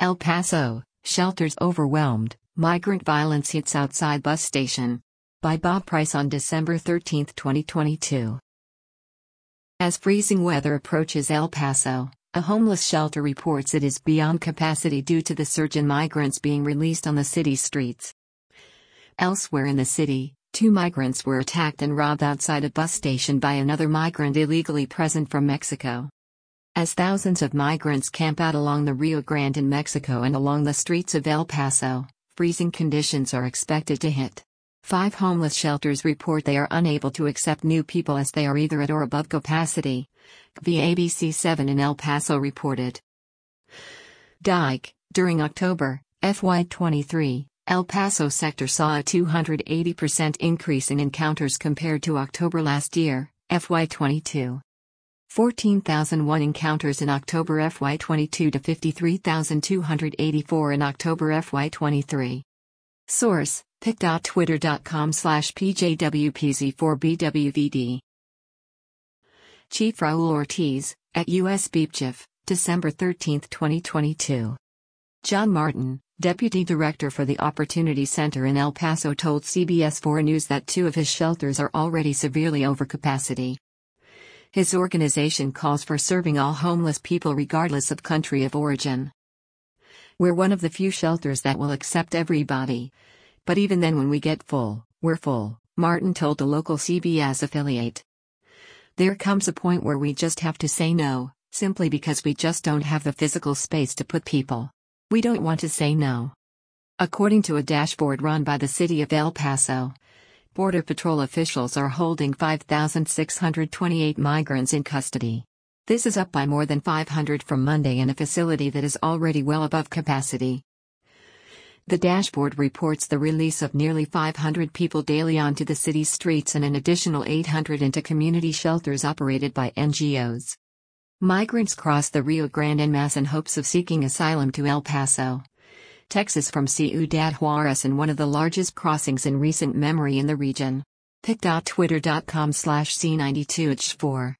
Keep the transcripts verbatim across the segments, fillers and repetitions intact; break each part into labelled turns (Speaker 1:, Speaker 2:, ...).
Speaker 1: El Paso, shelters overwhelmed, migrant violence hits outside bus station. By Bob Price on December thirteenth, twenty twenty-two. As freezing weather approaches El Paso, a homeless shelter reports it is beyond capacity due to the surge in migrants being released on the city's streets. Elsewhere in the city, two migrants were attacked and robbed outside a bus station by another migrant illegally present from Mexico. As thousands of migrants camp out along the Rio Grande in Mexico and along the streets of El Paso, freezing conditions are expected to hit. Five homeless shelters report they are unable to accept new people as they are either at or above capacity, the A B C seven in El Paso reported. Dike, during October, F Y twenty-three, El Paso sector saw a two hundred eighty percent increase in encounters compared to October last year, F Y twenty-two. fourteen thousand one encounters in October F Y twenty-two to fifty-three thousand two hundred eighty-four in October F Y twenty-three. Source, pic dot twitter dot com slash P J W P Z four B W V D. Chief Raul Ortiz, at U S B P J F, December thirteenth, twenty twenty-two. John Martin, Deputy Director for the Opportunity Center in El Paso told C B S four News that two of his shelters are already severely over capacity. His organization calls for serving all homeless people regardless of country of origin. We're one of the few shelters that will accept everybody. But even then when we get full, we're full, Martin told a local C B S affiliate. There comes a point where we just have to say no, simply because we just don't have the physical space to put people. We don't want to say no. According to a dashboard run by the city of El Paso, Border Patrol officials are holding five thousand six hundred twenty-eight migrants in custody. This is up by more than five hundred from Monday in a facility that is already well above capacity. The dashboard reports the release of nearly five hundred people daily onto the city's streets and an additional eight hundred into community shelters operated by N G Os. Migrants cross the Rio Grande en masse in hopes of seeking asylum to El Paso, Texas from Ciudad Juarez, in one of the largest crossings in recent memory in the region. pic dot twitter dot com slash C ninety-two H four.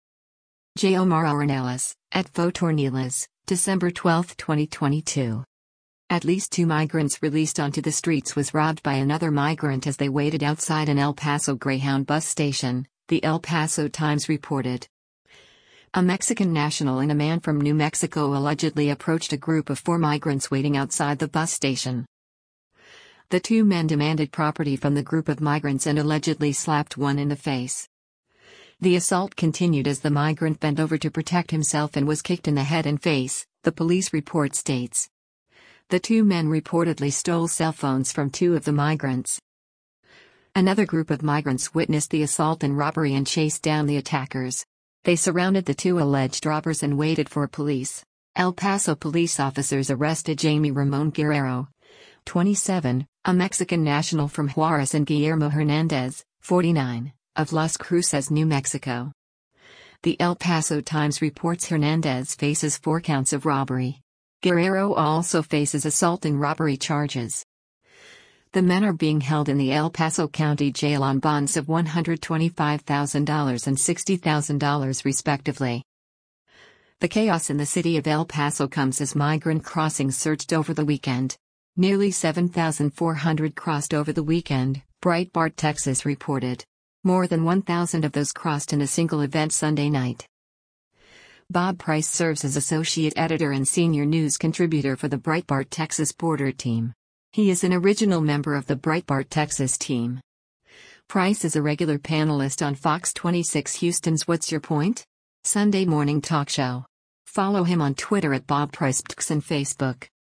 Speaker 1: J. Omar Ornelas, at Fotornelas, December twelfth, twenty twenty-two. At least two migrants released onto the streets was robbed by another migrant as they waited outside an El Paso Greyhound bus station, the El Paso Times reported. A Mexican national and a man from New Mexico allegedly approached a group of four migrants waiting outside the bus station. The two men demanded property from the group of migrants and allegedly slapped one in the face. The assault continued as the migrant bent over to protect himself and was kicked in the head and face, the police report states. The two men reportedly stole cell phones from two of the migrants. Another group of migrants witnessed the assault and robbery and chased down the attackers. They surrounded the two alleged robbers and waited for police. El Paso police officers arrested Jamie Ramon Guerrero, twenty-seven, a Mexican national from Juarez, and Guillermo Hernandez, forty-nine, of Las Cruces, New Mexico. The El Paso Times reports Hernandez faces four counts of robbery. Guerrero also faces assault and robbery charges. The men are being held in the El Paso County Jail on bonds of one hundred twenty-five thousand dollars and sixty thousand dollars respectively. The chaos in the city of El Paso comes as migrant crossings surged over the weekend. Nearly seven thousand four hundred crossed over the weekend, Breitbart Texas reported. More than one thousand of those crossed in a single event Sunday night. Bob Price serves as associate editor and senior news contributor for the Breitbart Texas Border team. He is an original member of the Breitbart Texas team. Price is a regular panelist on Fox twenty-six Houston's What's Your Point? Sunday morning talk show. Follow him on Twitter at Bob Price and Facebook.